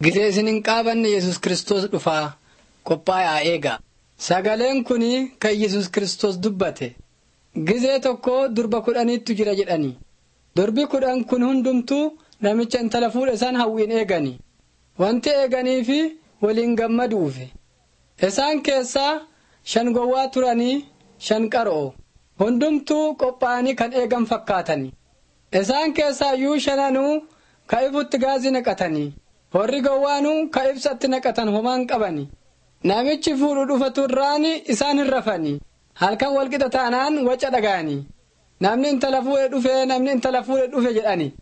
Gizee isinin qaabanne Yesus Kiristoos dhufaa qophaayaa eega. Sagaleen kuni kan Yesus Kiristoos dubbate. Gizee tokko durba 10tu jira jedhani. Durbi 10 kun hundumtuu namicha intala fuudhe isaan hawwiin eegani. Wanti eeganiif waliin gammaduufi. Isaan keessaa 5 gowwaa turanii 5 qaroo. Hundumtuu qophaa'anii kan eegan fakkaatani. Isaan keessaa iyyuu 5 ka ifutti gaazii naqatanii. Warri gowwaanuu ka ibsatti naqatan homaan qabani. Namichi fuudhu dhufatu irraani isaan hin rafani. Halkan walqixa taanaan waca dhagaani. Namni intala fuudhe dhufe jedhani.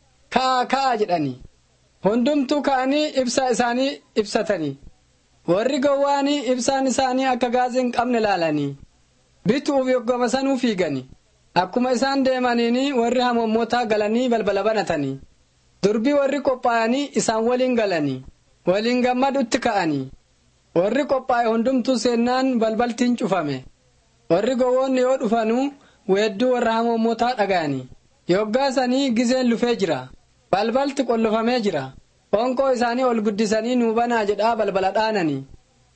Kaa jedhani. Hundumtuu ka'anii ibsaa isaanii ibsatani. Warri gowwaanii ibsaan isaanii akka gaazii qabne laalanii. Bituuf yoggoma sanuu fiigani. Akkuma isaan deemaniini warri hamommootaa galanii balbala banatanii. Durbi warri qophaa'anii isaan waliin galanii. Waliin gammadutti ka'anii. Warri qophaa'e hundumtuu seennaan balbaltiin cufame. Warri gowwoonni yoo dhufanuu weedduu warra hamommootaa dhaga'anii. Yoggaasanii gizeen lufee jira. Balbalti qollofamee jira. Qoonqoo isaanii ol guddisanii nuu banaa jedhaa balbala dhaananii.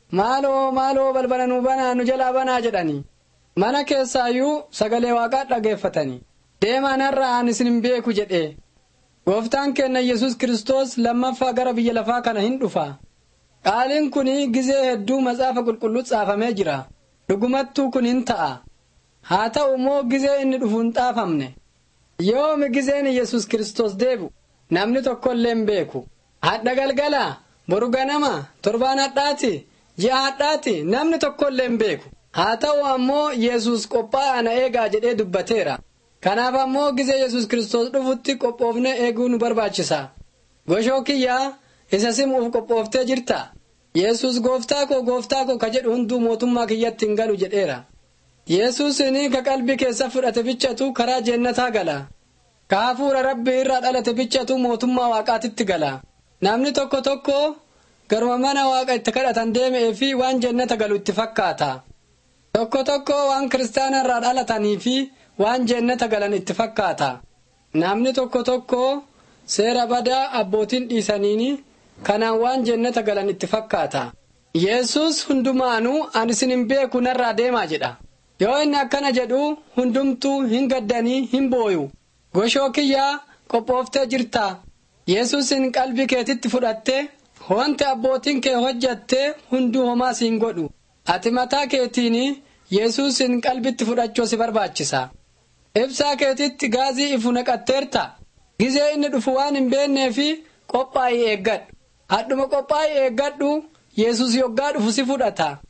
Maaloo balbala nuu banaa nu jalaa banaa jedhanii. Mana keessaayyuu sagalee waaqaa dhageeffatanii. Deemaa narraa ani isin hin beeku jedhee. Gooftaan keenya Yesus Kiristoos lammaffaa gara biyya lafaa kana hin dhufa. Qaaliin kuni gizee hedduu macaafa qulqulluu caafamee jira. Dhugumattuu kun hin ta'a. Haa ta'u immoo gizee inni dhufu hin xaafamne. Yoomi gizeen Yesus Kiristoos deebu namni tokko illee hin beeku. Hadha galgala, boru ganama, torbaan hadhaati, ji'a hadhaati namni tokko illee hin beeku. Haa ta'u ammoo Yesus qophaa'aa na eegaa jedhee dubbateera. Kanaaf ammoo gizee Yesus Kiristoos dhufutti qophoofne eeguu nu barbaachisa. Goshoo kiyyaa isa simuuf qophooftee jirta. Yesus gooftaa koo ka jedhu hunduu mootummaa kiyyatti hin galu jedheera. Yesuusini ka qalbii keessa fudhate bichatu karaa jennataa gala. Ka hafuura Rabbii irraa dhalate bichatu mootummaa waaqaatitti gala. Namni tokko garuma mana waaqa itti kadhatan deemee fi waan jennata galu itti fakkaata. Tokko waan kiristaana irraa dhalatanii fi waan jennata galan itti fakkaata. Namni tokko seera badaa abbootiin dhiisaniini kanaan waan jennata galan itti fakkaata. Yesus hundumaanuu ani isin hin beeku narraa deemaa jedha. Yoo inni akkana jedhu hundumtuu hin gaddanii hin booyu. Goshoo kiyyaa qophooftee jirta. Yesuusin qalbii keetitti fudhatte wanti abbootiin kee hojjatte hunduu homaa siin godhu. Ati mataa keetiini Yesuusin qalbitti fudhachuu si barbaachisa. Ibsaa keetitti gaazii ifu naqatteerta. Gizee inni dhufu waan hin beekneefi qophaa'ii eeggadhu. Hadhuma qophaa'ii eeggadhu Yesus yoggaa dhufu si fudhata.